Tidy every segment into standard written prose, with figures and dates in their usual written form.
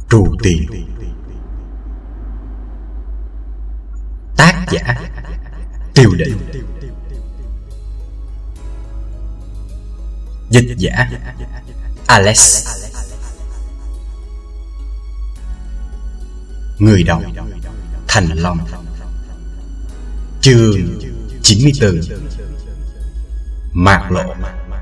Trù Tiền. Tác giả Tiêu Định. Dịch giả Alex. Người đọc Thành Long. Chương 94. Mạc lộ.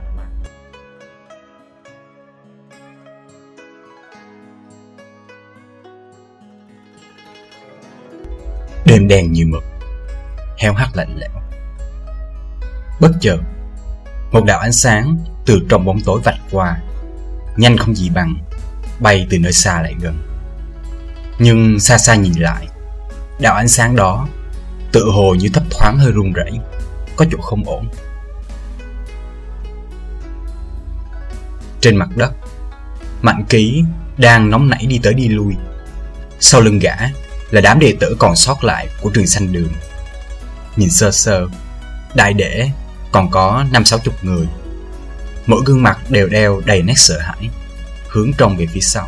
Đêm đen như mực, heo hắt lạnh lẽo. Bất chợt, một đạo ánh sáng từ trong bóng tối vạch qua, nhanh không gì bằng, bay từ nơi xa lại gần. Nhưng xa xa nhìn lại, đạo ánh sáng đó tự hồ như thấp thoáng hơi run rẩy, có chỗ không ổn. Trên mặt đất, Mạnh Ký đang nóng nảy đi tới đi lui. Sau lưng gã là đám đệ tử còn sót lại của trường Sanh Đường. Nhìn sơ sơ, đại để còn có 50-60 người. Mỗi gương mặt đều đeo đầy nét sợ hãi, hướng trông về phía sau.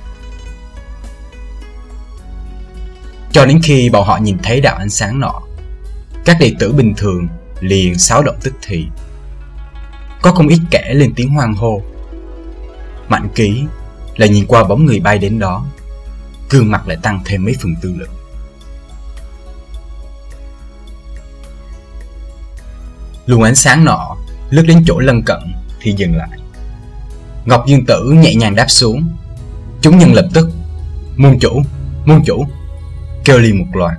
Cho đến khi bọn họ nhìn thấy đạo ánh sáng nọ, các đệ tử bình thường liền xáo động tức thì. Có không ít kẻ lên tiếng hoan hô. Mạnh Ký lại nhìn qua bóng người bay đến đó, gương mặt lại tăng thêm mấy phần tư lượng. Luồng ánh sáng nọ lướt đến chỗ lân cận thì dừng lại. Ngọc Dương Tử nhẹ nhàng đáp xuống. Chúng nhân lập tức môn chủ kêu liền một loạt.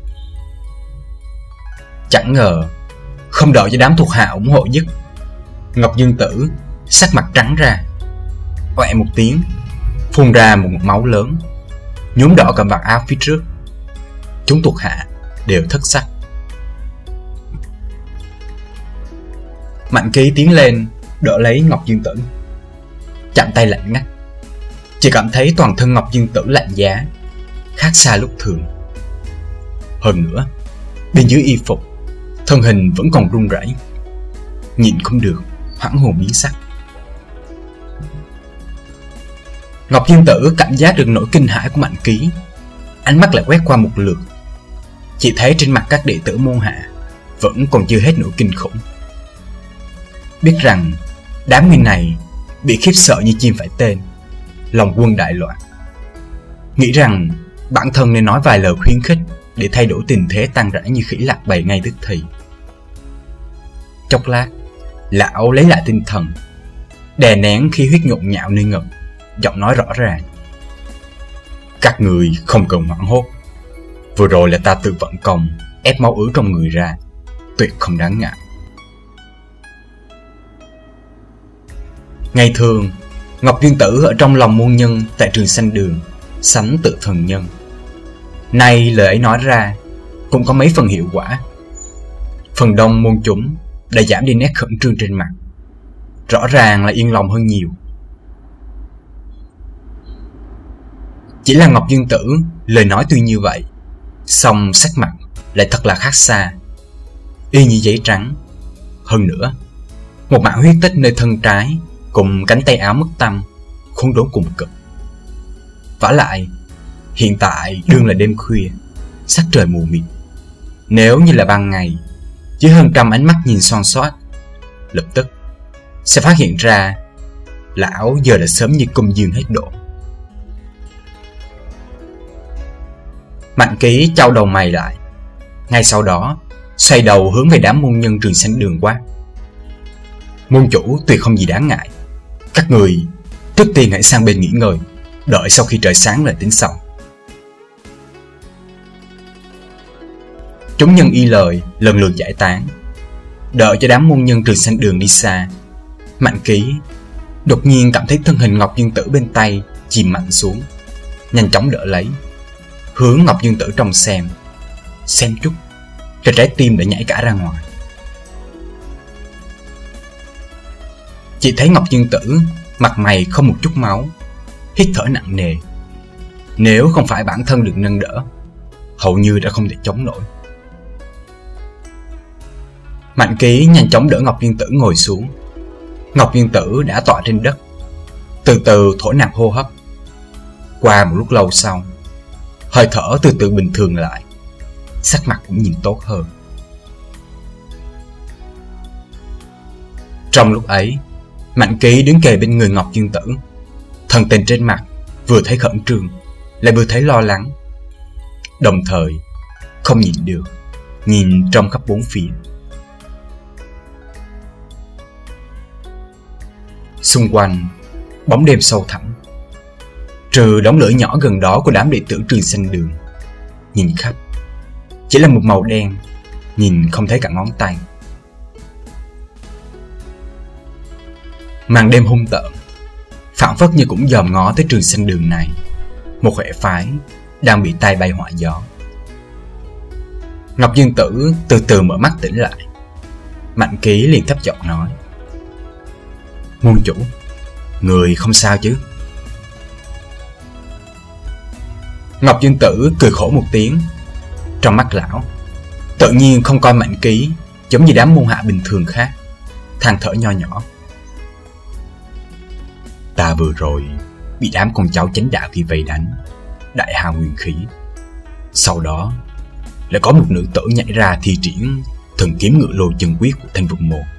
Chẳng ngờ không đợi cho đám thuộc hạ ủng hộ dứt, Ngọc Dương Tử sắc mặt trắng ra, oẹ một tiếng, phun ra một máu lớn, nhuốm đỏ cả vạt áo phía trước. Chúng thuộc hạ đều thất sắc. Mạnh Ký tiến lên đỡ lấy Ngọc Dương Tử, chạm tay lạnh ngắt. Chỉ cảm thấy toàn thân Ngọc Dương Tử lạnh giá, khác xa lúc thường. Hơn nữa, bên dưới y phục, thân hình vẫn còn run rẩy. Nhịn không được, hoảng hồn biến sắc. Ngọc Dương Tử cảm giác được nỗi kinh hãi của Mạnh Ký, ánh mắt lại quét qua một lượt. Chỉ thấy trên mặt các đệ tử môn hạ vẫn còn chưa hết nỗi kinh khủng. Biết rằng đám người này bị khiếp sợ như chim phải tên, lòng quân đại loạn. Nghĩ rằng bản thân nên nói vài lời khuyến khích để thay đổi tình thế tan rã như khỉ lạc bầy ngay tức thì. Chốc lát, lão lấy lại tinh thần, đè nén khí huyết nhộn nhạo nơi ngực, giọng nói rõ ràng: các người không cần hoảng hốt. Vừa rồi là ta tự vận công ép máu ứ trong người ra, tuyệt không đáng ngại. Ngày thường, Ngọc Dương Tử ở trong lòng môn nhân tại trường Sanh Đường sánh tự thần nhân. Nay lời ấy nói ra cũng có mấy phần hiệu quả. Phần đông môn chúng đã giảm đi nét khẩn trương trên mặt, rõ ràng là yên lòng hơn nhiều. Chỉ là Ngọc Dương Tử lời nói tuy như vậy, song sắc mặt lại thật là khác xa, y như giấy trắng. Hơn nữa, một mảng huyết tích nơi thân trái cùng cánh tay áo mất tăm, khốn đốn cùng cực. Vả lại, hiện tại đương là đêm khuya, sắc trời mù mịt. Nếu như là ban ngày, với hơn 100 ánh mắt nhìn xoan xoát, lập tức sẽ phát hiện ra lão giờ đã sớm như cung dương hết độ. Mạnh Ký chau đầu mày lại, ngay sau đó xoay đầu hướng về đám môn nhân trường Sanh Đường quát: môn chủ tuyệt không gì đáng ngại. Các người trước tiên hãy sang bên nghỉ ngơi, đợi sau khi trời sáng lại tính sau. Chúng nhân y lời lần lượt giải tán. Đợi cho đám môn nhân trường Sanh Đường đi xa, Mạnh Ký đột nhiên cảm thấy thân hình Ngọc Dương Tử bên tay chìm mạnh xuống, nhanh chóng đỡ lấy, hướng Ngọc Dương Tử trong xem chút, cho trái tim đã nhảy cả ra ngoài. Chỉ thấy Ngọc Dương Tử mặt mày không một chút máu, hít thở nặng nề. Nếu không phải bản thân được nâng đỡ, hầu như đã không thể chống nổi. Mạnh Ký nhanh chóng đỡ Ngọc Dương Tử ngồi xuống. Ngọc Dương Tử đã tọa trên đất, từ từ thổi nạp hô hấp. Qua một lúc lâu sau, hơi thở từ từ bình thường lại, sắc mặt cũng nhìn tốt hơn. Trong lúc ấy, Mạnh Ký đứng kề bên người Ngọc Dương Tử, thần tình trên mặt vừa thấy khẩn trương lại vừa thấy lo lắng, đồng thời không nhìn được nhìn trong khắp bốn phía. Xung quanh bóng đêm sâu thẳm, trừ đống lửa nhỏ gần đó của đám đệ tử Trường Sanh Đường, nhìn khắp chỉ là một màu đen, nhìn không thấy cả ngón tay. Màn đêm hung tợn, phảng phất như cũng dòm ngó tới Trường Sanh Đường này, một hệ phái đang bị tai bay họa gió. Ngọc Dương Tử từ từ mở mắt tỉnh lại. Mạnh Ký liền thấp giọng nói: "Môn chủ, người không sao chứ?" Ngọc Dương Tử cười khổ một tiếng. Trong mắt lão tự nhiên không coi Mạnh Ký giống như đám môn hạ bình thường khác, than thở nho nhỏ: "Ta vừa rồi bị đám con cháu Chánh Đạo kia vây đánh, đại hao nguyên khí. Sau đó lại có một nữ tử nhảy ra thi triển thần kiếm ngự lôi chân quyết của Thanh Vân Môn."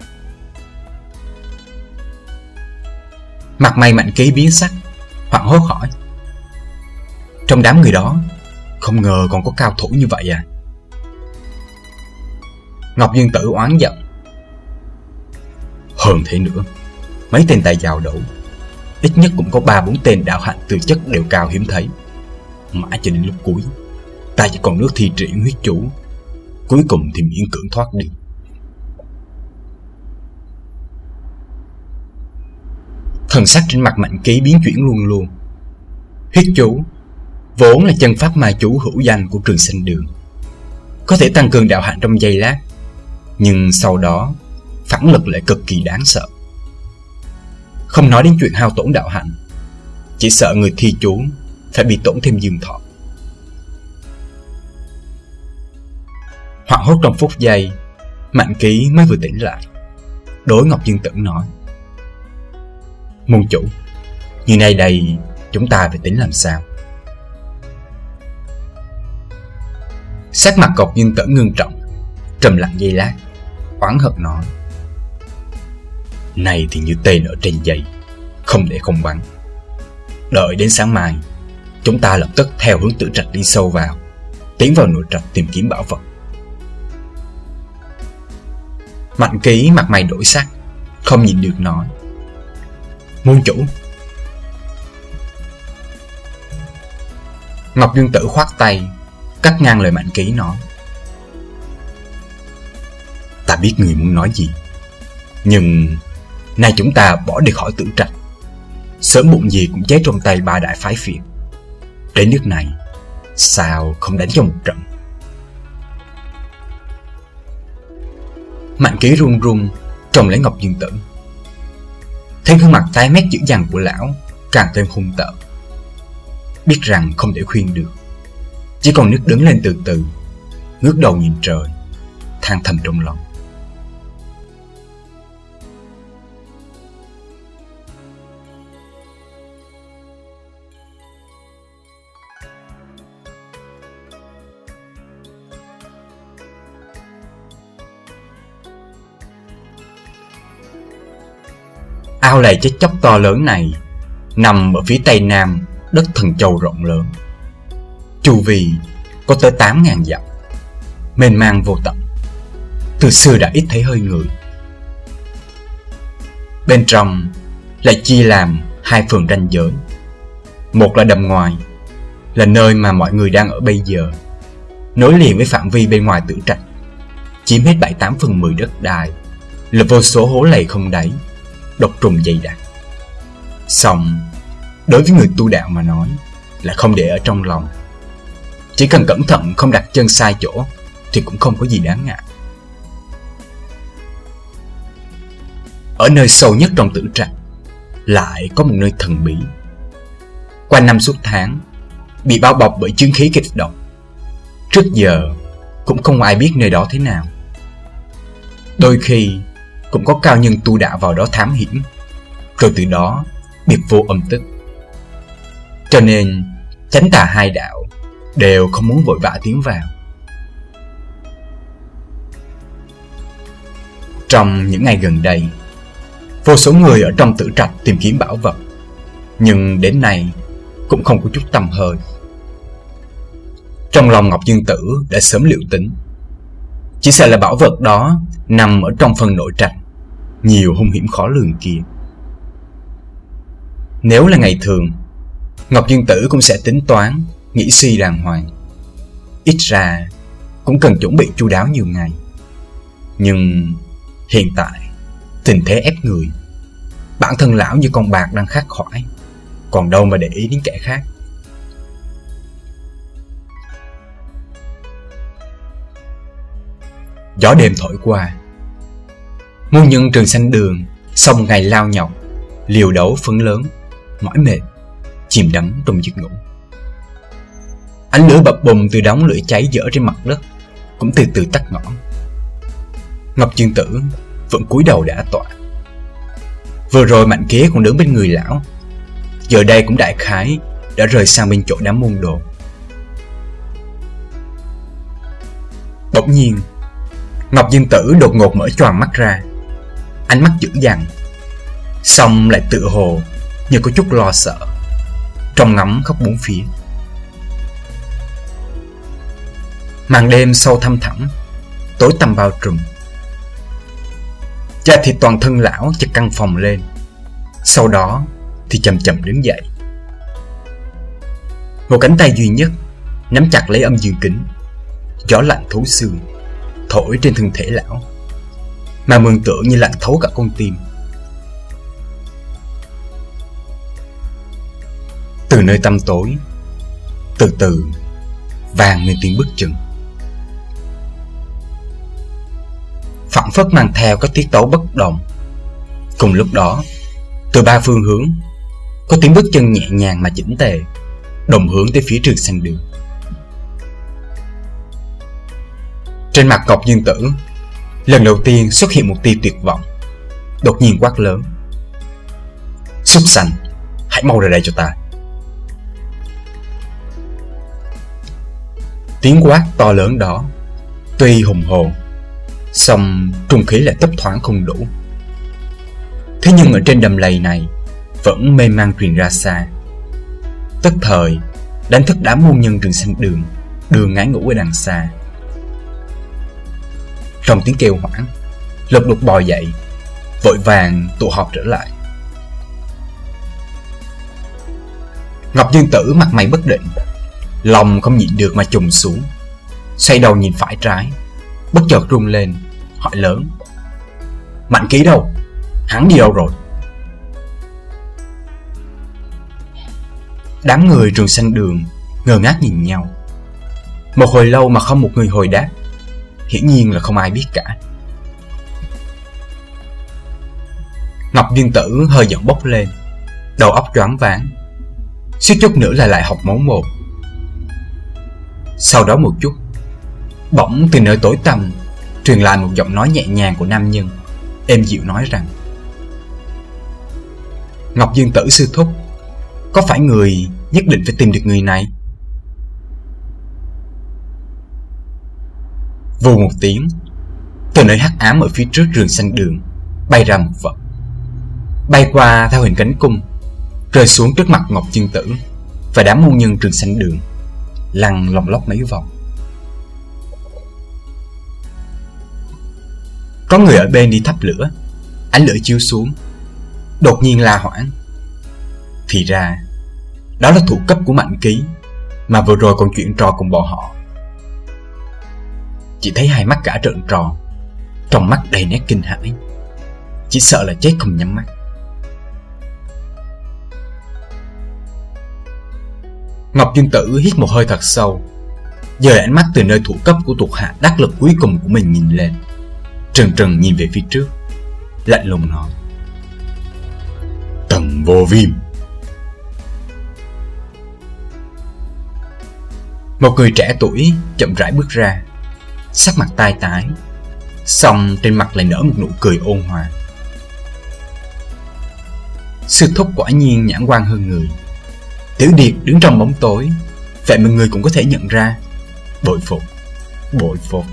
Mặt mày Mạnh Ký biến sắc, hoảng hốt hỏi: "Trong đám người đó không ngờ còn có cao thủ như vậy à?" Ngọc Dương Tử oán giận: "Hơn thế nữa, mấy tên tài giàu đấu, ít nhất cũng có 3-4 tên đạo hạnh tư chất đều cao hiếm thấy. Mãi cho đến lúc cuối, ta chỉ còn nước thi triển huyết chú, cuối cùng thì miễn cưỡng thoát đi." Thần sắc trên mặt Mạnh Ký biến chuyển luôn luôn. Huyết chú vốn là chân pháp ma chú hữu danh của Trường Sanh Đường, có thể tăng cường đạo hạnh trong giây lát, nhưng sau đó phản lực lại cực kỳ đáng sợ. Không nói đến chuyện hao tổn đạo hạnh, chỉ sợ người thi chú phải bị tổn thêm dương thọ. Hoảng hốt trong phút giây, Mạnh Ký mới vừa tỉnh lại, đối Ngọc Dương Tử nói: "Môn chủ, như nay đây chúng ta phải tính làm sao?" Sắc mặt Ngọc Dương Tử ngưng trọng, trầm lặng giây lát, oán hận nói: "Này thì như tên ở trên dây, không để không bắn. Đợi đến sáng mai, chúng ta lập tức theo hướng Tử Trạch đi sâu vào, tiến vào nội trạch tìm kiếm bảo vật." Mạnh Ký mặt mày đổi sắc, không nhìn được nói: "Môn chủ." Ngọc Dương Tử khoát tay, cắt ngang lời Mạnh Ký nói: "Ta biết người muốn nói gì, nhưng nay chúng ta bỏ đi khỏi Tử Trạch, sớm muộn gì cũng chết trong tay 3 đại phái phiệt. Đến nước này, sao không đánh cho một trận?" Mạnh Ký run run trông lấy Ngọc Dương Tử, thấy gương mặt tái mét dữ dằn của lão càng thêm hung tợn. Biết rằng không thể khuyên được, chỉ còn nước đứng lên từ từ, ngước đầu nhìn trời, than thầm trong lòng: ao lầy chết chóc to lớn này nằm ở phía tây nam đất Thần Châu rộng lớn, chu vi có tới 8.000 dặm, mênh mang vô tận, từ xưa đã ít thấy hơi người. Bên trong lại chia làm 2 phường ranh giới. Một là đầm ngoài, là nơi mà mọi người đang ở bây giờ, nối liền với phạm vi bên ngoài Tử Trạch, chiếm hết 7/8/10 đất đai, là vô số hố lầy không đáy, độc trùng dày đặc. Song đối với người tu đạo mà nói là không để ở trong lòng, chỉ cần cẩn thận không đặt chân sai chỗ thì cũng không có gì đáng ngại. Ở nơi sâu nhất trong Tử Trạch lại có một nơi thần bí, quanh năm suốt tháng bị bao bọc bởi chứng khí kịch độc. Trước giờ cũng không ai biết nơi đó thế nào. Đôi khi cũng có cao nhân tu đạo vào đó thám hiểm, rồi từ đó biệt vô âm tức. Cho nên chánh tà hai đạo đều không muốn vội vã tiến vào. Trong những ngày gần đây, vô số người ở trong tử trạch tìm kiếm bảo vật, nhưng đến nay cũng không có chút tầm hơi. Trong lòng Ngọc Dương Tử đã sớm liệu tính, chỉ sợ là bảo vật đó nằm ở trong phần nội trạch nhiều hung hiểm khó lường kia. Nếu là ngày thường, Ngọc Dương Tử cũng sẽ tính toán, nghĩ suy đàng hoàng, ít ra cũng cần chuẩn bị chu đáo nhiều ngày. Nhưng hiện tại tình thế ép người, bản thân lão như con bạc đang khát khoải, còn đâu mà để ý đến kẻ khác. Gió đêm thổi qua, muôn nhân Trường Sanh Đường sau một ngày lao nhọc, liều đấu phấn lớn, mỏi mệt, chìm đắm trong giấc ngủ. Ánh lửa bập bùng từ đống lửa cháy dở trên mặt đất cũng từ từ tắt ngõm. Ngọc Dương Tử vẫn cúi đầu đã tọa. Vừa rồi Mạnh Kế còn đứng bên người lão, giờ đây cũng đại khái đã rời sang bên chỗ đám môn đồ. Bỗng nhiên, Ngọc Dương Tử đột ngột mở choàng mắt ra, ánh mắt dữ dằn, xong lại tự hồ như có chút lo sợ, trông ngắm khắp bốn phía. Màn đêm sâu thăm thẳm, tối tăm bao trùm. Da thịt toàn thân lão chợt căng phồng lên, sau đó thì chậm chậm đứng dậy. Một cánh tay duy nhất nắm chặt lấy âm dương kính, gió lạnh thấu xương thổi trên thân thể lão, mà mường tượng như lạnh thấu cả con tim. Từ nơi tăm tối, từ từ vang lên tiếng bước chân, phảng phất mang theo các tiết tấu bất đồng. Cùng lúc đó, từ ba phương hướng có tiếng bước chân nhẹ nhàng mà chỉnh tề, đồng hướng tới phía Trường Sanh Đường. Trên mặt Ngọc Dương Tử lần đầu tiên xuất hiện một tia tuyệt vọng, đột nhiên quát lớn: "Súc sanh, hãy mau ra đây cho ta!" Tiếng quát to lớn đó tuy hùng hồn, song trung khí lại thấp thoáng không đủ. Thế nhưng ở trên đầm lầy này vẫn mê man truyền ra xa, tức thời đánh thức đám môn nhân Trường Sanh Đường đường ngái ngủ ở đằng xa. Trong tiếng kêu hoảng, lục đục bò dậy, vội vàng tụ họp trở lại. Ngọc Dương Tử mặt mày bất định, lòng không nhịn được mà trùng xuống, xoay đầu nhìn phải trái, bất chợt run lên, hỏi lớn: "Mạnh Ký đâu? Hắn đi đâu rồi?" Đám người Trường Sanh Đường ngơ ngác nhìn nhau, một hồi lâu mà không một người hồi đáp. Hiển nhiên là không ai biết cả. Ngọc Dương Tử hơi giận bốc lên, đầu óc choáng váng, suýt chút nữa là lại học máu một. Sau đó một chút, bỗng từ nơi tối tăm truyền lại một giọng nói nhẹ nhàng của nam nhân, êm dịu nói rằng: "Ngọc Dương Tử sư thúc, có phải người nhất định phải tìm được người này?" Vù một tiếng, từ nơi hắc ám ở phía trước Trường Sanh Đường bay ra một vật, bay qua theo hình cánh cung, rơi xuống trước mặt Ngọc Dương Tử và đám môn nhân Trường Sanh Đường, lăn lồng lóc mấy vòng. Có người ở bên đi thắp lửa, ánh lửa chiếu xuống, đột nhiên la hoảng. Thì ra đó là thủ cấp của Mạnh Ký mà vừa rồi còn chuyện trò cùng bọn họ. Chỉ thấy hai mắt cả trợn tròn, trong mắt đầy nét kinh hãi, chỉ sợ là chết không nhắm mắt. Ngọc Dương Tử hít một hơi thật sâu, dời ánh mắt từ nơi thủ cấp của thuộc hạ đắc lực cuối cùng của mình nhìn lên, trừng trừng nhìn về phía trước, lạnh lùng nói: "Tần Vô Viêm." Một người trẻ tuổi chậm rãi bước ra, sắc mặt tai tái, song trên mặt lại nở một nụ cười ôn hòa. Sư thúc quả nhiên nhãn quan hơn người, Tiểu Điệt đứng trong bóng tối, vậy mà người cũng có thể nhận ra. Bội phục, bội phục.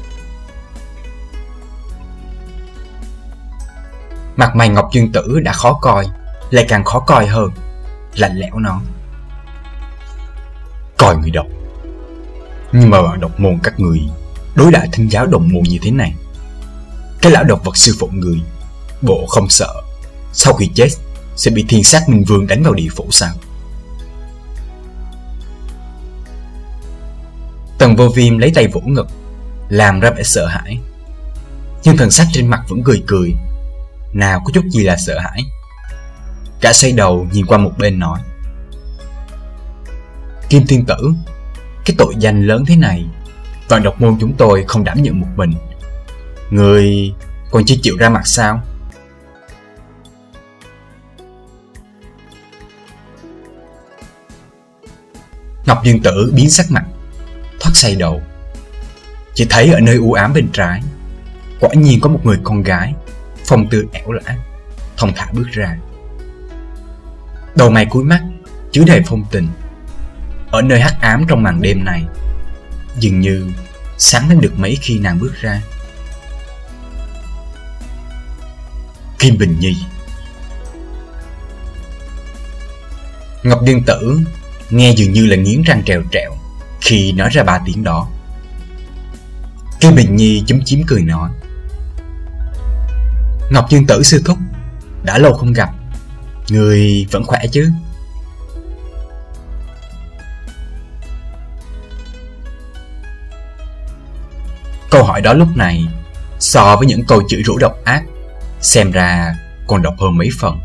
Mặt mày Ngọc Dương Tử đã khó coi, lại càng khó coi hơn. Lạnh lẽo nói: Coi người độc, nhưng mà bạn độc môn các người đối đãi thinh giáo đồng môn như thế này, cái lão độc vật sư phụ người, bộ không sợ sau khi chết sẽ bị thiên sát minh vương đánh vào địa phủ sao? Tần Vô Viêm lấy tay vỗ ngực, làm ra vẻ sợ hãi, nhưng thần sắc trên mặt vẫn cười cười, nào có chút gì là sợ hãi. Cả xoay đầu nhìn qua một bên nói: Kim Tiên Tử, cái tội danh lớn thế này, vạn độc môn chúng tôi không đảm nhận một mình, người còn chưa chịu ra mặt sao? Ngọc Dương Tử biến sắc mặt, thoát xoay đầu, chỉ thấy ở nơi u ám bên trái, quả nhiên có một người con gái, phong tư ẻo lả, thong thả bước ra. Đầu mày cúi mắt, chứa đầy phong tình. Ở nơi hắc ám trong màn đêm này, dường như sáng lên được mấy khi nàng bước ra. Kim Bình Nhi. Ngọc Dương Tử nghe dường như là nghiến răng trèo trẹo khi nói ra 3 tiếng đó. Kim Bình Nhi chúm chím cười nói: Ngọc Dương Tử sư thúc, đã lâu không gặp, người vẫn khỏe chứ? Câu hỏi đó lúc này so với những câu chửi rủa độc ác, xem ra còn độc hơn mấy phần.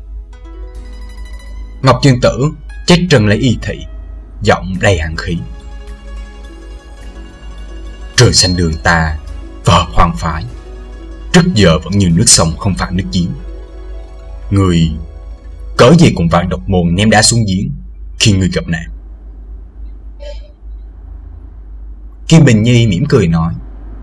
Ngọc Dương Tử chết trân lấy y thị, giọng đầy hàn khí: Trời xanh đường ta và hợp hoàng phái trước giờ vẫn như nước sông không phạm nước giếng. Người cớ gì cùng vạn độc môn ném đá xuống giếng khi người gặp nạn? Kim Bình Nhi mỉm cười nói: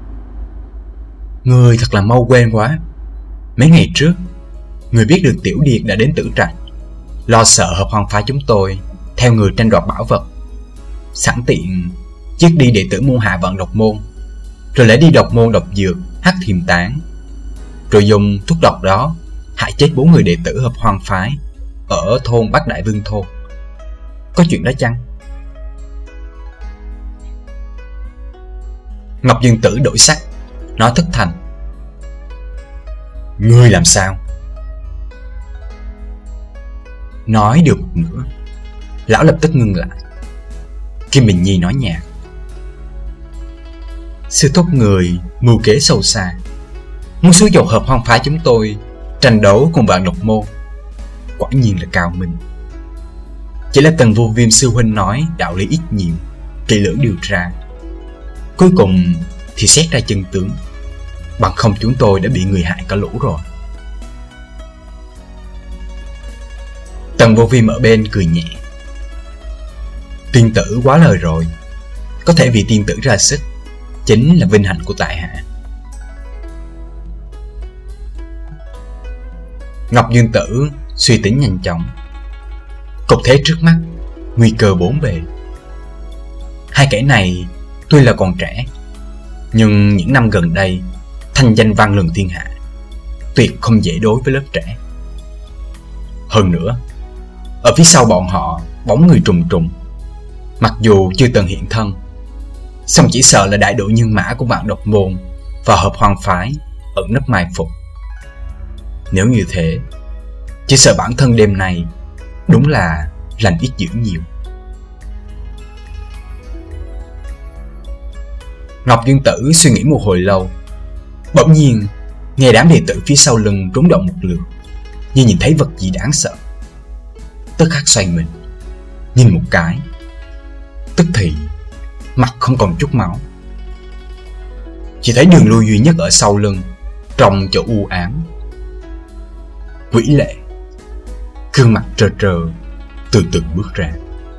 Người thật là mau quên quá. Mấy ngày trước, người biết được Tiểu Điệt đã đến Tử Trạch, lo sợ hợp hoàng phái chúng tôi theo người tranh đoạt bảo vật, sẵn tiện giết đi đệ tử môn hạ vạn độc môn, rồi lấy đi độc môn độc dược hắc thiềm tán, rồi dùng thuốc độc đó hại chết 4 người đệ tử hợp hoàng phái ở thôn Bắc Đại Vương Thôn. Có chuyện đó chăng? Ngọc Dương Tử đổi sắc, nói thất thành: Ngươi làm sao? Nói được một nửa, lão lập tức ngưng lại. Kim Bình Nhi nói nhạt: Sư thúc người mưu kế sâu xa, muốn xúi dầu hợp hoang phái chúng tôi tranh đấu cùng vạn độc môn, quả nhiên là cao minh. Chỉ là Tần Vô Viêm sư huynh nói đạo lý ít nhiều, kỹ lưỡng điều tra, cuối cùng thì xét ra chân tướng, bằng không chúng tôi đã bị người hại cả lũ rồi. Tần Vô Viêm ở bên cười nhẹ: Tiên tử quá lời rồi, có thể vì tiên tử ra sức chính là vinh hạnh của tại hạ. Ngọc Dương Tử suy tính nhanh chóng. Cục thế trước mắt, nguy cơ bốn bề. Hai kẻ này tuy là còn trẻ, nhưng những năm gần đây thanh danh vang lừng thiên hạ, tuyệt không dễ đối với lớp trẻ. Hơn nữa, ở phía sau bọn họ bóng người trùng trùng, mặc dù chưa từng hiện thân, song chỉ sợ là đại đội nhân mã của vạn độc môn và hợp hoang phái ẩn nấp mai phục. Nếu như thế, chỉ sợ bản thân đêm nay đúng là lành ít dữ nhiều. Ngọc Dương Tử suy nghĩ một hồi lâu, bỗng nhiên nghe đám đệ tử phía sau lưng rúng động một lượt, như nhìn thấy vật gì đáng sợ. Tức khắc xoay mình nhìn một cái, tức thì mặt không còn chút máu, chỉ thấy đường lui duy nhất ở sau lưng, trong chỗ u ám. Quỷ Lệ gương mặt trơ trơ từ từ bước ra.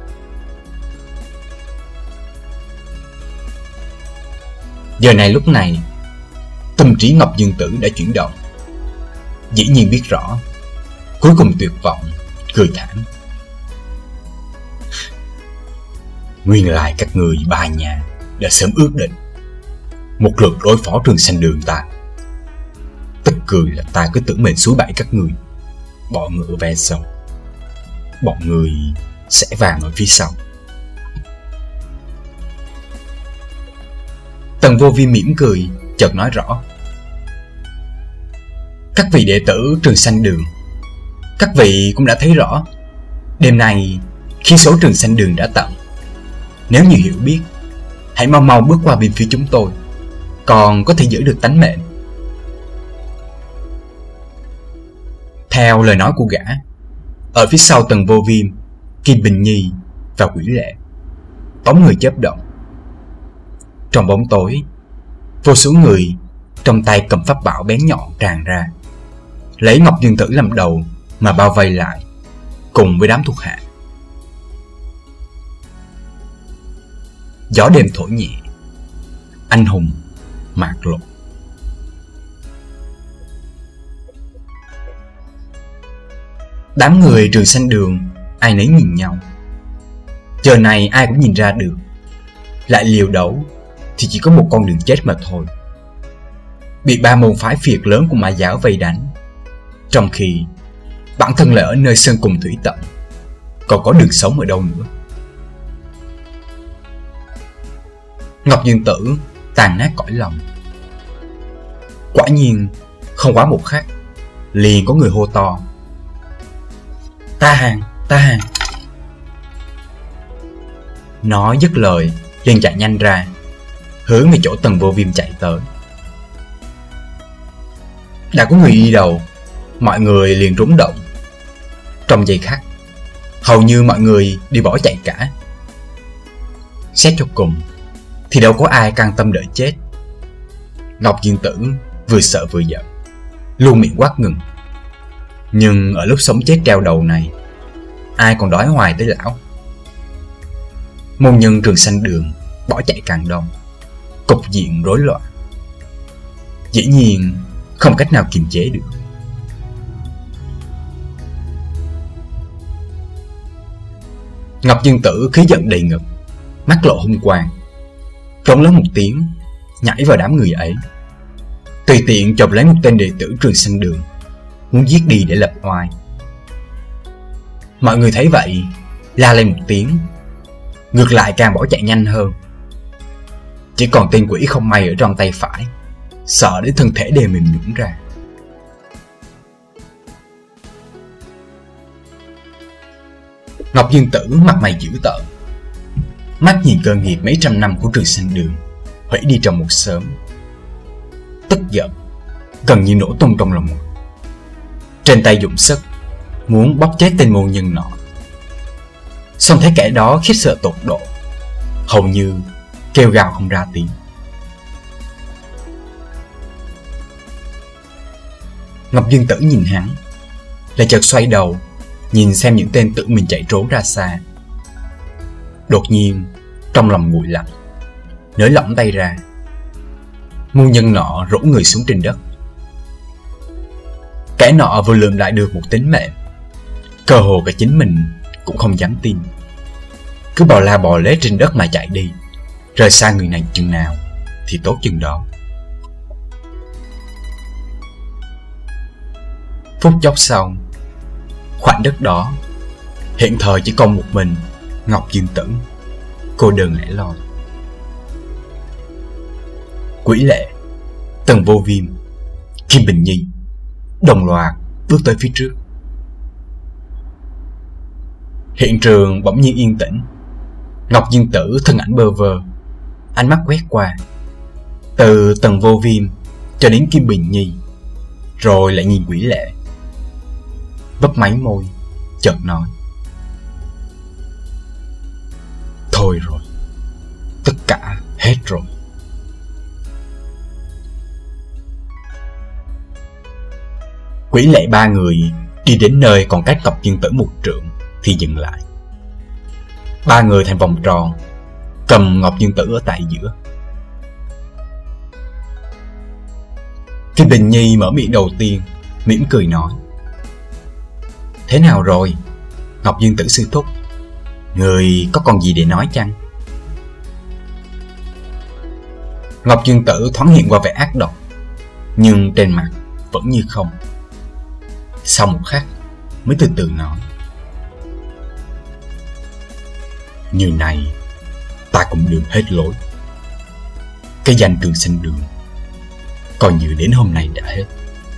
Giờ này lúc này, tâm trí Ngọc Dương Tử đã chuyển động. Dĩ nhiên biết rõ, cuối cùng tuyệt vọng, cười thảm: Nguyên lại các người ba nhà đã sớm ước định một lượt đối phó Trường Sanh Đường ta. Tức cười là ta cứ tưởng mình suối bẫy các người, bỏ ngựa ve sầu. Bọn người sẽ vàng ở phía sau. Tần Vô Vi mỉm cười, chợt nói rõ: các vị đệ tử Trường Sanh Đường, các vị cũng đã thấy rõ, đêm nay khi số Trường Sanh Đường đã tận. Nếu như hiểu biết, hãy mau mau bước qua bên phía chúng tôi, còn có thể giữ được tánh mệnh. Theo lời nói của gã, ở phía sau Tần Vô Viêm, Kim Bình Nhi và Quỷ Lệ, bóng người chớp động. Trong bóng tối, vô số người trong tay cầm pháp bảo bén nhọn tràn ra, lấy Ngọc Dương Tử làm đầu mà bao vây lại, cùng với đám thuộc hạ. Gió đêm thổi nhẹ, anh hùng mạc lộ. Đám người Trường Sanh Đường ai nấy nhìn nhau. Giờ này ai cũng nhìn ra được, lại liều đấu thì chỉ có một con đường chết mà thôi. Bị ba môn phái phiệt lớn của Mã giáo vây đánh, trong khi bản thân lại ở nơi sơn cùng thủy tận, còn có đường sống ở đâu nữa. Ngọc Dương Tử tàn nát cõi lòng. Quả nhiên không quá một khắc, liền có người hô to: Ta hàng, ta hàng. Nói dứt lời liền chạy nhanh ra, hướng về chỗ Tần Vô Viêm chạy tới. Đã có người đi đầu, mọi người liền rúng động. Trong giây khắc, hầu như mọi người đi bỏ chạy cả. Xét cho cùng thì đâu có ai can tâm đợi chết. Ngọc Dương Tử vừa sợ vừa giận, luôn miệng quát ngừng. Nhưng ở lúc sống chết treo đầu này, ai còn đói hoài tới lão. Môn nhân Trường Sanh Đường bỏ chạy càng đông, cục diện rối loạn. Dĩ nhiên không cách nào kiềm chế được. Ngọc Dương Tử khí giận đầy ngực, mắt lộ hung quang, trống lớn một tiếng, nhảy vào đám người ấy, tùy tiện chộp lấy một tên đệ tử Trường Sanh Đường, muốn giết đi để lập oai. Mọi người thấy vậy, la lên một tiếng, ngược lại càng bỏ chạy nhanh hơn. Chỉ còn tên quỷ không may ở trong tay phải, sợ đến thân thể đều mềm nhũn ra. Ngọc Dương Tử mặt mày dữ tợn, mắt nhìn cơ nghiệp mấy trăm năm của Trường Sanh Đường hủy đi trong một sớm. Tức giận, gần như nổ tung trong lòng. Trên tay dùng sức, muốn bóp chết tên môn nhân nọ. Xong thấy kẻ đó khiếp sợ tột độ, hầu như kêu gào không ra tiếng. Ngọc Dương Tử nhìn hắn, lại chợt xoay đầu, nhìn xem những tên tự mình chạy trốn ra xa. Đột nhiên trong lòng nguội lạnh, nới lỏng tay ra. Môn nhân nọ rũ người xuống trên đất. Kẻ nọ vừa lượm lại được một tính mệnh, cơ hồ cả chính mình cũng không dám tin. Cứ bò la bò lết trên đất mà chạy đi, rời xa người này chừng nào thì tốt chừng đó. Phút chốc sau, khoảnh đất đó hiện thời chỉ còn một mình Ngọc Dương Tử, cô đơn lẻ loi. Quỷ Lệ, Tần Vô Viêm, Kim Bình Nhi đồng loạt bước tới phía trước. Hiện trường bỗng nhiên yên tĩnh. Ngọc Dương Tử thân ảnh bơ vơ, ánh mắt quét qua, từ Tần Vô Viêm cho đến Kim Bình Nhi, rồi lại nhìn Quỷ Lệ, bấp máy môi, chợt nói: Thôi rồi, tất cả hết rồi. Quỷ Lệ ba người đi đến nơi còn cách Ngọc Dương Tử một trượng thì dừng lại. Ba người thành vòng tròn, cầm Ngọc Dương Tử ở tại giữa. Kim Bình Nhi mở miệng đầu tiên, mỉm cười nói: Thế nào rồi, Ngọc Dương Tử sư thúc, người có còn gì để nói chăng? Ngọc Dương Tử thoáng hiện qua vẻ ác độc, nhưng trên mặt vẫn như không. Sau một khắc mới từ từ nói: "Như này ta cũng đường hết lối. Cái danh Trường Sinh Đường coi như đến hôm nay đã hết."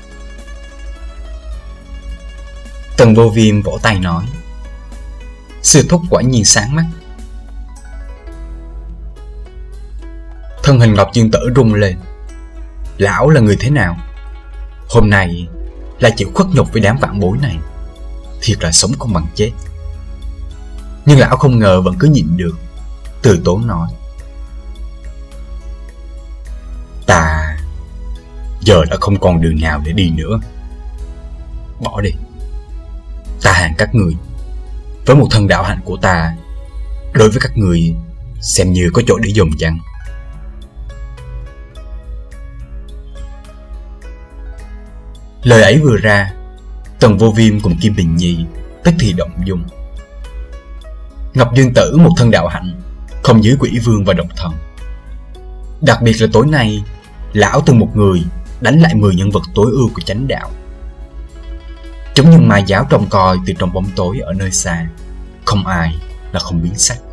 Tần Vô Viêm vỗ tay nói: "Sư thúc quả nhiên sáng mắt." Thân hình Ngọc Dương Tử rung lên. Lão là người thế nào? Hôm nay lại chịu khuất nhục với đám vạn bối này, thiệt là sống không bằng chết. Nhưng lão không ngờ vẫn cứ nhịn được, từ tốn nói: "Ta giờ đã không còn đường nào để đi nữa. Bỏ đi. Ta hàng các người, với một thân đạo hạnh của ta, đối với các người xem như có chỗ để dùng chăng?" Lời ấy vừa ra, Tần Vô Viêm cùng Kim Bình Nhi tức thì động dung. Ngọc Dương Tử một thân đạo hạnh không dưới Quỷ Vương và Độc Thần. Đặc biệt là tối nay, lão từng một người đánh lại 10 nhân vật tối ưu của chánh đạo. Chúng nhân ma giáo trông coi từ trong bóng tối ở nơi xa, không ai là không biến sắc.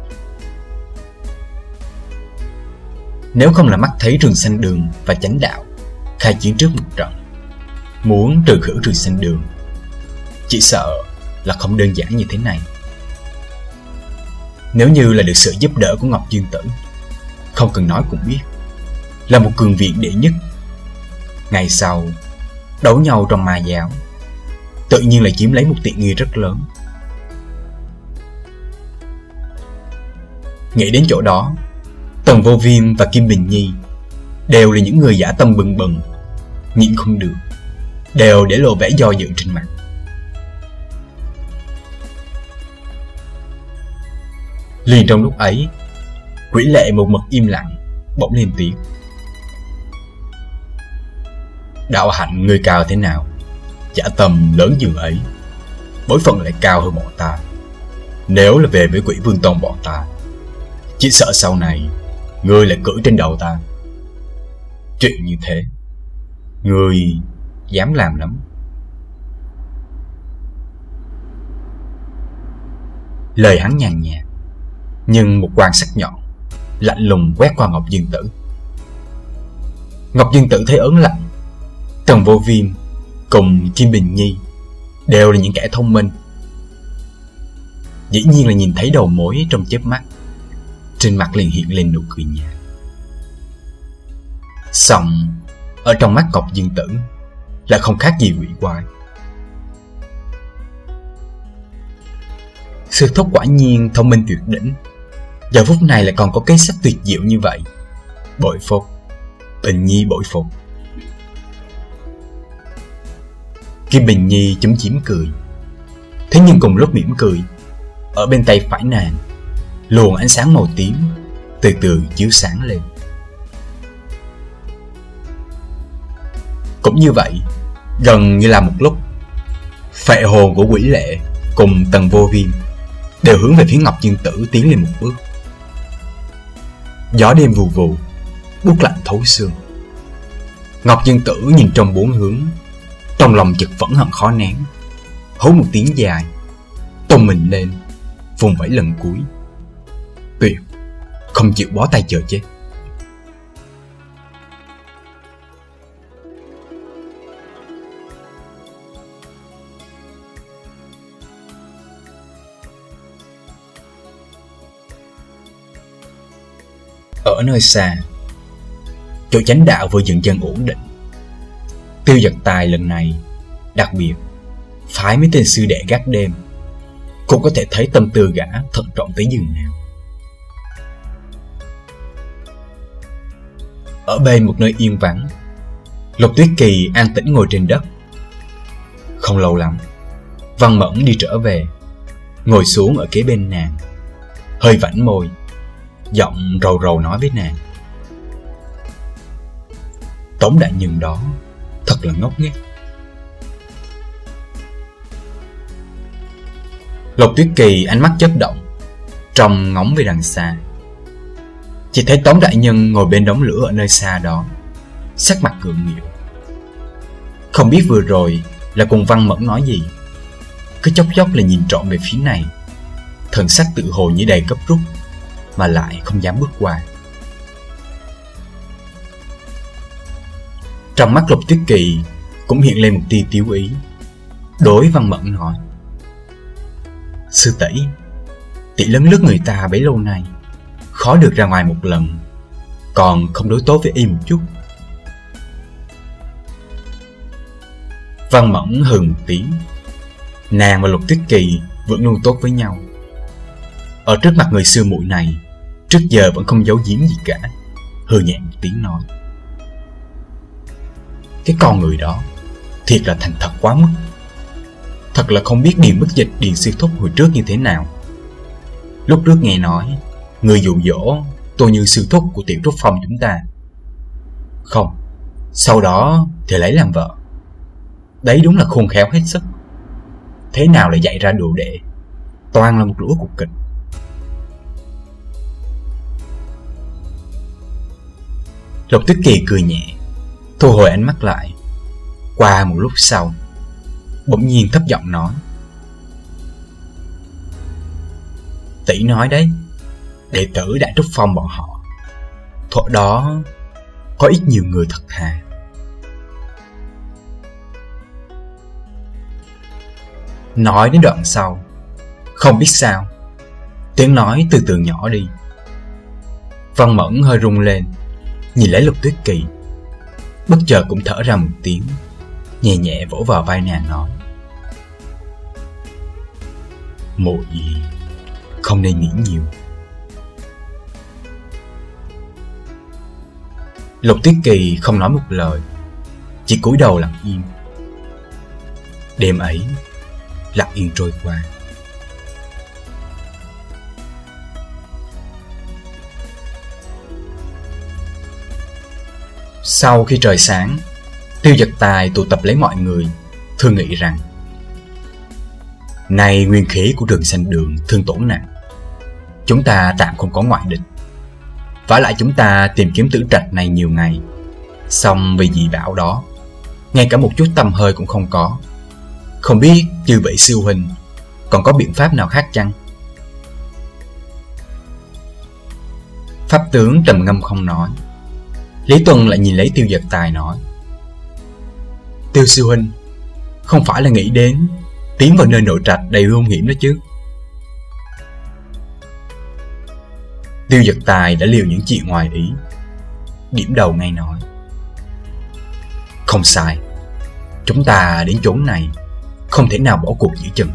Nếu không là mắt thấy Trường Sinh Đường và chánh đạo khai chiến trước một trận, muốn trừ khử Trường Sinh Đường, chỉ sợ là không đơn giản như thế này. Nếu như là được sự giúp đỡ của Ngọc Dương Tử, không cần nói cũng biết, là một cường viện đệ nhất, ngày sau đấu nhau trong ma giáo, tự nhiên là chiếm lấy một tiện nghi rất lớn. Nghĩ đến chỗ đó, Tần Vô Viêm và Kim Bình Nhi đều là những người dã tâm bừng bừng, nhịn không được, đều để lộ vẻ do dự trên mặt. Liền trong lúc ấy, Quỷ Lệ một mực im lặng, bỗng lên tiếng: "Đạo hạnh người cao thế nào, dã tâm lớn dường ấy, bối phận lại cao hơn bọn ta. Nếu là về với Quỷ Vương Tông bọn ta, chỉ sợ sau này ngươi lại cưỡi trên đầu ta. Chuyện như thế, ngươi dám làm lắm." Lời hắn nhàn nhạt, nhưng một quan sắc nhọn lạnh lùng quét qua Ngọc Dương Tử. Ngọc Dương Tử thấy ớn lạnh. Tần Vô Viêm cùng Kim Bình Nhi đều là những kẻ thông minh, dĩ nhiên là nhìn thấy đầu mối trong chớp mắt, trên mặt liền hiện lên nụ cười nhạt. Song ở trong mắt Ngọc Dương Tử lại không khác gì quỷ quái. Sư thúc quả nhiên thông minh tuyệt đỉnh, giờ phút này lại còn có kế sách tuyệt diệu như vậy. Bội phục, Bình Nhi bội phục. Kim Bình Nhi chúm chím cười. Thế nhưng cùng lúc mỉm cười, ở bên tay phải nàng, luồng ánh sáng màu tím từ từ chiếu sáng lên. Cũng như vậy, gần như là một lúc, phệ hồn của Quỷ Lệ cùng Tần Vô Viêm đều hướng về phía Ngọc Dương Tử tiến lên một bước. Gió đêm vù vù, buốt lạnh thấu xương. Ngọc Dương Tử nhìn trong bốn hướng, trong lòng chợt phẫn hận khó nén, hú một tiếng dài, tung mình lên, vùng vẫy lần cuối. Tuyệt, không chịu bó tay chờ chết. Ở nơi xa, chỗ chánh đạo vừa dừng chân ổn định, Tiêu Giật Tài lần này đặc biệt phái mấy tên sư đệ gác đêm, cũng có thể thấy tâm tư gã thận trọng tới giường nào. Ở bên một nơi yên vắng, Lục Tuyết Kỳ an tĩnh ngồi trên đất. Không lâu lắm, Văn Mẫn đi trở về, ngồi xuống ở kế bên nàng, hơi vảnh môi, giọng rầu rầu nói với nàng: "Tống đại nhân đó thật là ngốc nghếch." Lục Tuyết Kỳ ánh mắt chớp động, trông ngóng về đằng xa. Chỉ thấy Tống đại nhân ngồi bên đống lửa ở nơi xa đó, sắc mặt gượng nghịu. Không biết vừa rồi là cùng Văn Mẫn nói gì, cứ chốc chốc là nhìn trộm về phía này, thần sắc tự hồ như đầy gấp rút, mà lại không dám bước qua. Trong mắt Lục Tuyết Kỳ cũng hiện lên một tia tiếu ý. Đối Văn Mẫn nói: sư tỷ, tỷ lấn lướt người ta bấy lâu nay, khó được ra ngoài một lần, còn không đối tốt với y một chút. Văn Mẫn hừ một tiếng. Nàng và Lục Tuyết Kỳ vẫn luôn tốt với nhau. Ở trước mặt người sư muội này, trước giờ vẫn không giấu giếm gì cả, hừ nhẹ một tiếng nói: cái con người đó thiệt là thành thật quá mức. Thật là không biết Điền Bất Dịch, Điền sư thúc hồi trước như thế nào. Lúc trước nghe nói người dụ dỗ Tô Như sư thúc của Tiểu Trúc Phong chúng ta. Không, sau đó thì lấy làm vợ. Đấy đúng là khôn khéo hết sức. Thế nào lại dạy ra đồ đệ, toàn là một lũ cục kịch. Lục Tuyết Kỳ cười nhẹ, thu hồi ánh mắt lại. Qua một lúc sau, bỗng nhiên thấp giọng nói: tỷ nói đấy, đệ tử Đại Trúc Phong bọn họ thuở đó có ít nhiều người thật thà. Nói đến đoạn sau, không biết sao tiếng nói từ từ nhỏ đi. Văn Mẫn hơi rung lên, nhìn lấy Lục Tuyết Kỳ, bất chợt cũng thở ra một tiếng, nhẹ nhẹ vỗ vào vai nàng nói: muội không nên nghĩ nhiều. Lục Tuyết Kỳ không nói một lời, chỉ cúi đầu lặng im. Đêm ấy lặng yên trôi qua. Sau khi trời sáng, Tiêu Dật Tài tụ tập lấy mọi người, thương nghị rằng: nay nguyên khí của Trường Xanh Đường thương tổn nặng, chúng ta tạm không có ngoại địch. Vả lại chúng ta tìm kiếm Tử Trạch này nhiều ngày, xong vì dị bảo đó, ngay cả một chút tăm hơi cũng không có. Không biết chư vị sư huynh còn có biện pháp nào khác chăng? Pháp tướng trầm ngâm không nói. Lý Tuân lại nhìn lấy Tiêu Dật Tài nói: Tiêu sư huynh, không phải là nghĩ đến tiến vào nơi nội trạch đầy hung hiểm đó chứ? Tiêu Dật Tài đã liều những chuyện ngoài ý, điểm đầu ngay nói: không sai, chúng ta đến chốn này không thể nào bỏ cuộc giữa chừng.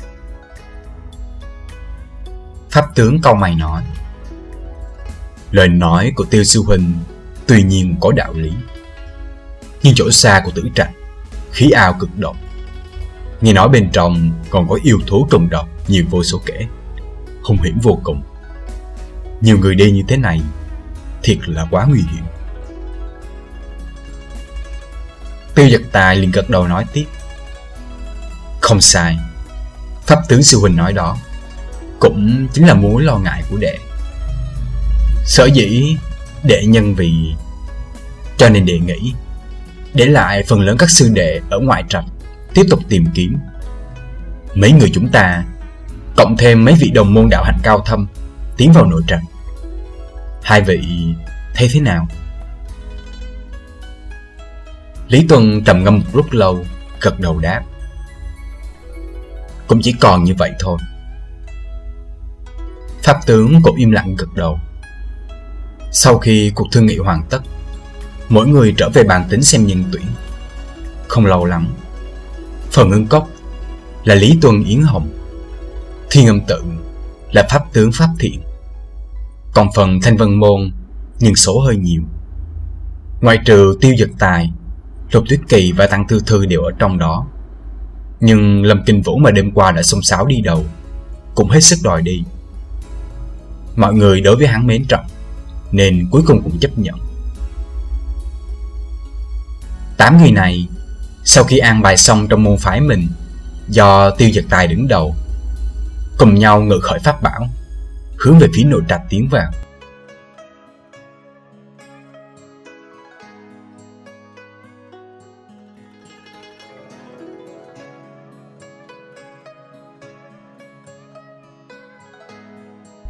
Pháp tướng cau mày nói: lời nói của Tiêu sư huynh tuy nhiên có đạo lý, nhưng chỗ xa của Tử Trạch khí ao cực độc, nghe nói bên trong còn có yêu thú trùng độc nhiều vô số kể, hung hiểm vô cùng. Nhiều người đi như thế này thiệt là quá nguy hiểm. Tiêu Dật Tài liền gật đầu nói tiếp: không sai, Pháp tướng sư huynh nói đó cũng chính là mối lo ngại của đệ. Sở dĩ đệ nhân vì, cho nên đệ nghĩ để lại phần lớn các sư đệ ở ngoại trạch tiếp tục tìm kiếm. Mấy người chúng ta cộng thêm mấy vị đồng môn đạo hạnh cao thâm tiến vào nội trạch. Hai vị thấy thế nào? Lý Tuân trầm ngâm một lúc lâu, gật đầu đáp: cũng chỉ còn như vậy thôi. Pháp tướng cũng im lặng gật đầu. Sau khi cuộc thương nghị hoàn tất, mỗi người trở về bàn tính xem nhân tuyển. Không lâu lắm, phần Ngưng Cốc là Lý Tuân Yến Hồng, Thiên Âm Tự là Pháp tướng Pháp Thiện, còn phần Thanh Vân Môn nhân số hơi nhiều. Ngoại trừ Tiêu Dật Tài, Lục Tuyết Kỳ và Tăng Thư Thư đều ở trong đó. Nhưng Lâm Kinh Vũ mà đêm qua đã xông xáo đi đầu cũng hết sức đòi đi. Mọi người đối với hắn mến trọng, nên cuối cùng cũng chấp nhận. 8 người này sau khi an bài xong trong môn phái mình do Tiêu Dật Tài đứng đầu, cùng nhau ngự khởi pháp bảo, hướng về phía nội trạch tiến vào.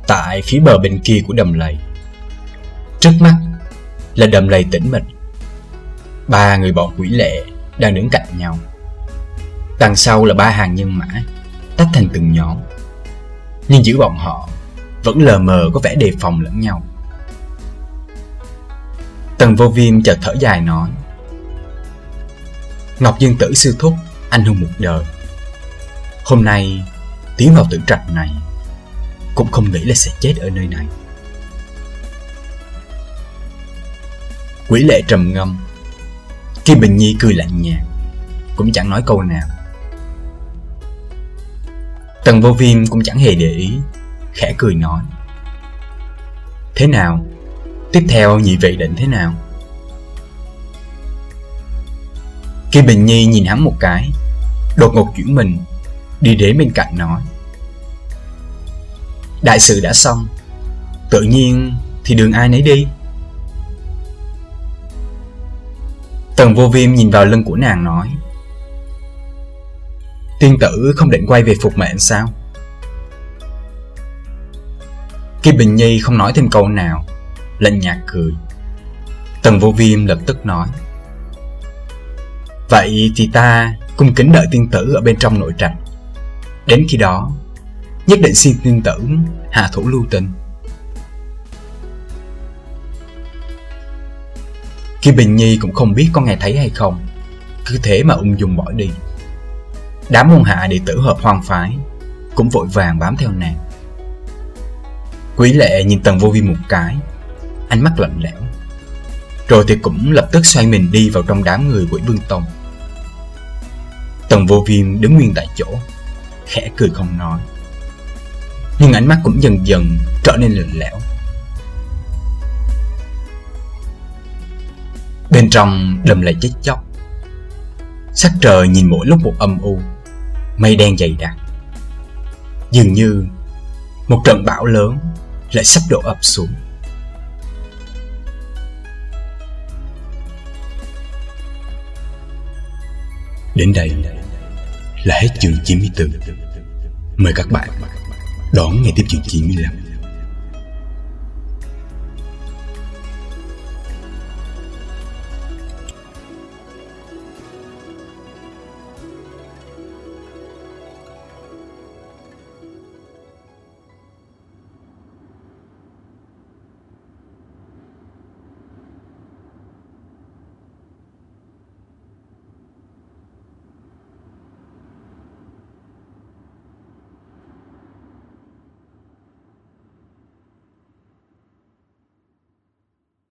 Tại phía bờ bên kia của đầm lầy, trước mắt là đầm lầy tĩnh mịch. 3 người bọn quỷ lệ đang đứng cạnh nhau. Đằng sau là 3 hàng nhân mã tách thành từng nhóm, nhưng giữa bọn họ vẫn lờ mờ có vẻ đề phòng lẫn nhau. Tần Vô Viêm chợt thở dài nói: Ngọc Dương Tử sư thúc anh hùng một đời, hôm nay tiến vào tử trạch này cũng không nghĩ là sẽ chết ở nơi này. Quỷ lệ trầm ngâm. Kim Bình Nhi cười lạnh nhạt, cũng chẳng nói câu nào. Tần Vô Viêm cũng chẳng hề để ý, khẽ cười nói: Thế nào? Tiếp theo nhị vị định thế nào? Kim Bình Nhi nhìn hắn một cái, đột ngột chuyển mình, đi đến bên cạnh nói: Đại sự đã xong, tự nhiên thì đường ai nấy đi. Tần Vô Viêm nhìn vào lưng của nàng nói: Tiên tử không định quay về phục mệnh sao? Kim Bình Nhi không nói thêm câu nào, lạnh nhạt cười. Tần Vô Viêm lập tức nói: Vậy thì ta cung kính đợi tiên tử ở bên trong nội trạch. Đến khi đó nhất định xin tiên tử hạ thủ lưu tình. Kim Bình Nhi cũng không biết có nghe thấy hay không, cứ thế mà ung dung bỏ đi. Đám môn hạ đệ tử hợp hoang phái cũng vội vàng bám theo nàng. Quý lệ nhìn Tần Vô Viêm một cái, ánh mắt lạnh lẽo, rồi thì cũng lập tức xoay mình đi vào trong đám người Quỷ Vương Tông. Tần Vô Viêm đứng nguyên tại chỗ, khẽ cười không nói, nhưng ánh mắt cũng dần dần trở nên lạnh lẽo. Bên trong đầm lầy chết chóc, sắc trời nhìn mỗi lúc một âm u, mây đen dày đặc, dường như một trận bão lớn lại sắp đổ ập xuống. Đến đây là hết chương 94. Mời các bạn đón nghe tiếp chương 95.